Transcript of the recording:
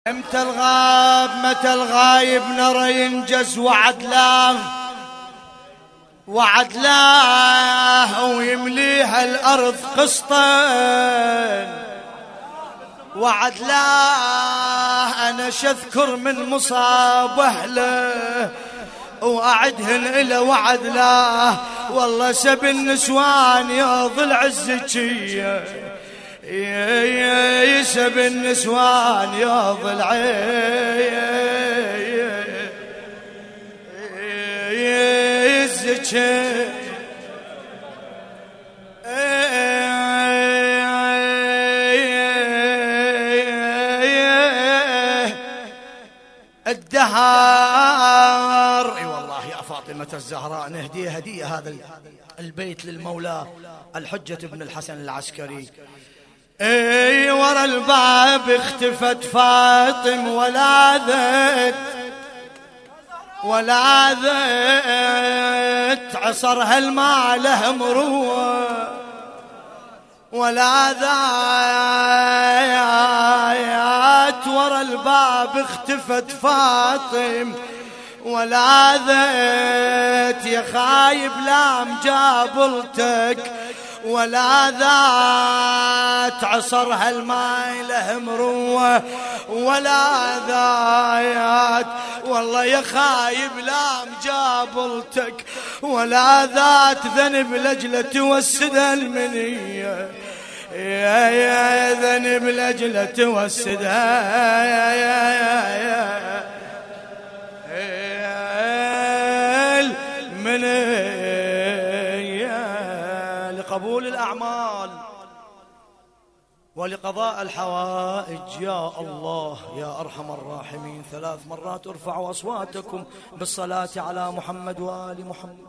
متى الغاب متى الغايب نرى ينجز وعدلاه ويمليها الأرض قسطا وعدلاه. أنا شذكر من مصاب أهله وأعدهن إلى وعدلاه. والله سب النسوان يا ضلع الزكية يسب النسوان يا ضلع الزكية. الدهر اي والله يا فاطمة الزهراء نهدي هدية هذا البيت للمولى الحجة ابن الحسن العسكري. اي ورا الباب اختفت فاطم ولاذت عصرها المال له مروه ولاذت ورا الباب اختفت فاطم ولاذت يا خايب لام جابلتك ولاذت عصرها الماي له مروه ولاذت والله يا خايب لام جابلتك ولاذت ذنب لجلة توسدها المنية يا ذنب لجلة توسدها لقبول الأعمال ولقضاء الحوائج. يا الله يا أرحم الراحمين 3 مرات ارفعوا أصواتكم بالصلاة على محمد وآل محمد.